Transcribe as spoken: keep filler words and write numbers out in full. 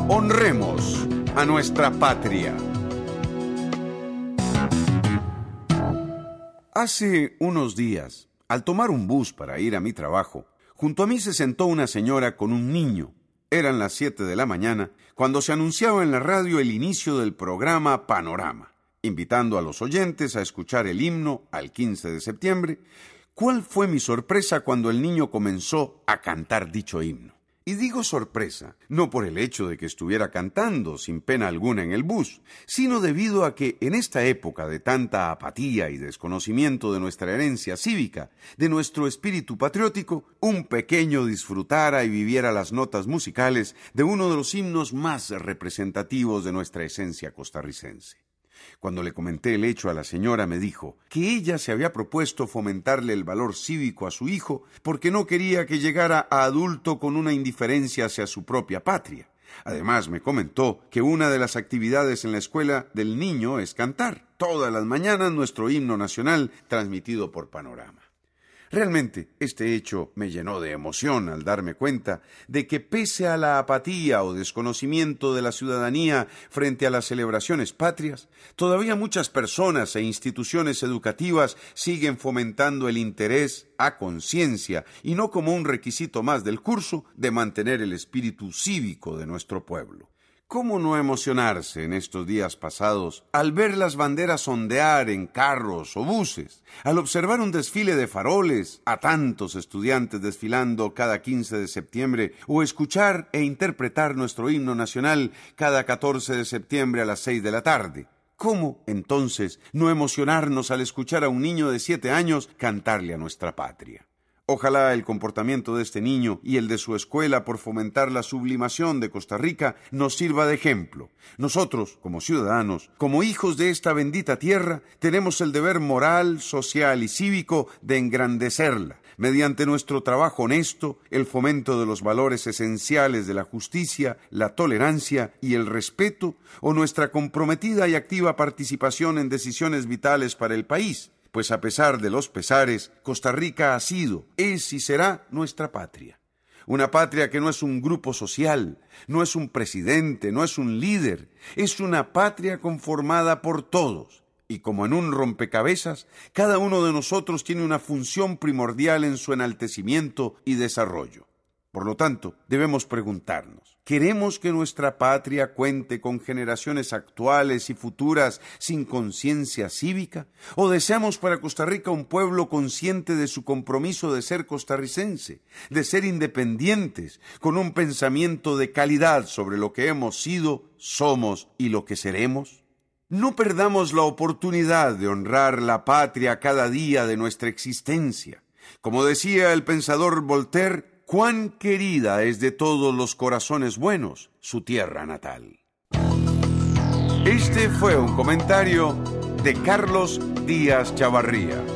Honremos a nuestra patria. Hace unos días, al tomar un bus para ir a mi trabajo, junto a mí se sentó una señora con un niño. Eran las siete de la mañana cuando se anunciaba en la radio el inicio del programa Panorama, invitando a los oyentes a escuchar el himno al quince de septiembre. ¿Cuál fue mi sorpresa cuando el niño comenzó a cantar dicho himno? Y digo sorpresa, no por el hecho de que estuviera cantando sin pena alguna en el bus, sino debido a que en esta época de tanta apatía y desconocimiento de nuestra herencia cívica, de nuestro espíritu patriótico, un pequeño disfrutara y viviera las notas musicales de uno de los himnos más representativos de nuestra esencia costarricense. Cuando le comenté el hecho a la señora, me dijo que ella se había propuesto fomentarle el valor cívico a su hijo porque no quería que llegara a adulto con una indiferencia hacia su propia patria. Además, me comentó que una de las actividades en la escuela del niño es cantar todas las mañanas nuestro himno nacional transmitido por Panorama. Realmente, este hecho me llenó de emoción al darme cuenta de que pese a la apatía o desconocimiento de la ciudadanía frente a las celebraciones patrias, todavía muchas personas e instituciones educativas siguen fomentando el interés a conciencia y no como un requisito más del curso de mantener el espíritu cívico de nuestro pueblo. ¿Cómo no emocionarse en estos días pasados al ver las banderas ondear en carros o buses, al observar un desfile de faroles a tantos estudiantes desfilando cada quince de septiembre o escuchar e interpretar nuestro himno nacional cada catorce de septiembre a las seis de la tarde? ¿Cómo, entonces, no emocionarnos al escuchar a un niño de siete años cantarle a nuestra patria? Ojalá el comportamiento de este niño y el de su escuela por fomentar la sublimación de Costa Rica nos sirva de ejemplo. Nosotros, como ciudadanos, como hijos de esta bendita tierra, tenemos el deber moral, social y cívico de engrandecerla, mediante nuestro trabajo honesto, el fomento de los valores esenciales de la justicia, la tolerancia y el respeto, o nuestra comprometida y activa participación en decisiones vitales para el país. Pues a pesar de los pesares, Costa Rica ha sido, es y será nuestra patria. Una patria que no es un grupo social, no es un presidente, no es un líder, es una patria conformada por todos. Y como en un rompecabezas, cada uno de nosotros tiene una función primordial en su enaltecimiento y desarrollo. Por lo tanto, debemos preguntarnos, ¿queremos que nuestra patria cuente con generaciones actuales y futuras sin conciencia cívica? ¿O deseamos para Costa Rica un pueblo consciente de su compromiso de ser costarricense, de ser independientes, con un pensamiento de calidad sobre lo que hemos sido, somos y lo que seremos? No perdamos la oportunidad de honrar la patria cada día de nuestra existencia. Como decía el pensador Voltaire, cuán querida es de todos los corazones buenos su tierra natal. Este fue un comentario de Carlos Díaz Chavarría.